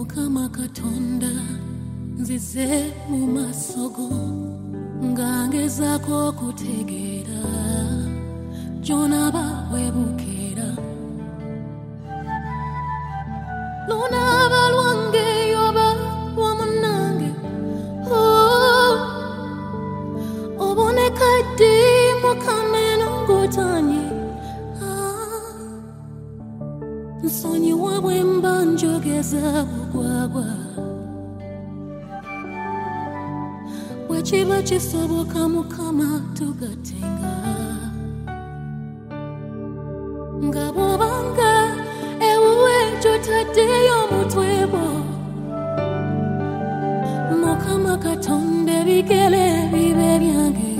Mukama Katonda nzize mu masogo ngangezaako okutegeera gy'onaaba weebukera lunaaba lwange oba lwa munnange oboneka ddi Mukama eno ng'otaanye nsonyiwa bwe mba njogeza bugwagwa bwe kiba kisoboka Mukama tugatenga nga bw'obanga ewuwe gy'otaddeyo omutwe gwo Mukama Katonda ebigere bibe byange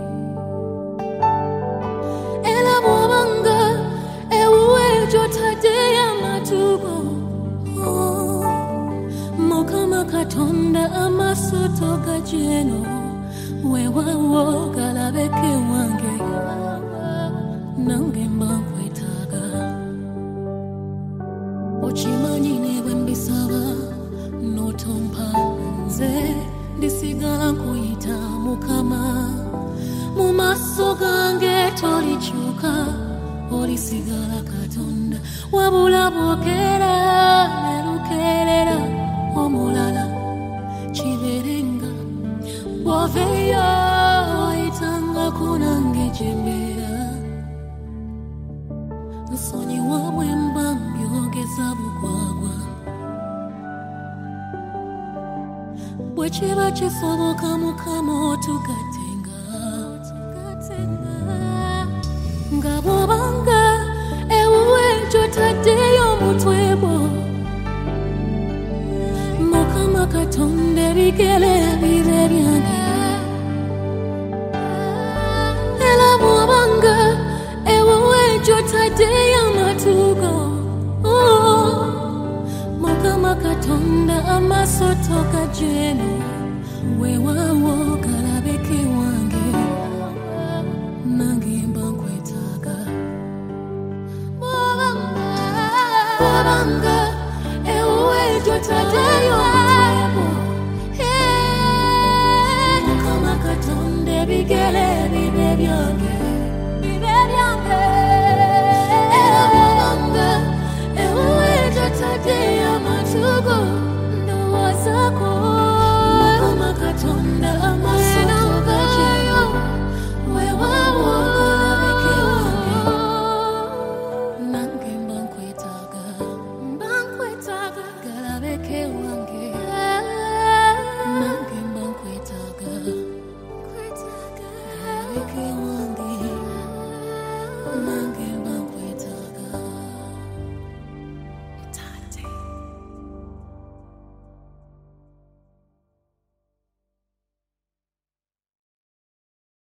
era bw'obanga ewuwe gy'otaddeyo amatu go Mukama Katonda amaaso togagyeno weewaawo galabeke wange nange mba nkwetaaga okimanyi ne bwe mbisaba n'otompa nze ndisigala nkuyita Mukama mu maaso gange tolikyuka olisigala Katonda wabula bwogera ne lukeerera omulala kibeerenga bw'oveeyo oyitangako nange gye mbeera nsonyiwa bwe mba mbyogeza bugwagwa bwe kiba kisoboka Mukama otugatenga nga bw'obanga ewuwe gy'otaddeyo omutwe gwo Mukama Katonda ebigere bibe byange era bw'obanga ewuwe gy'otaddeyo amatu go Mukama Katonda amaaso togagyeno weewaawo galabeke wange nange mba nkwetaaga bw'obanga ewuwe gy'otaddeyo omutwe Mukama Katonda ebigere bibe byange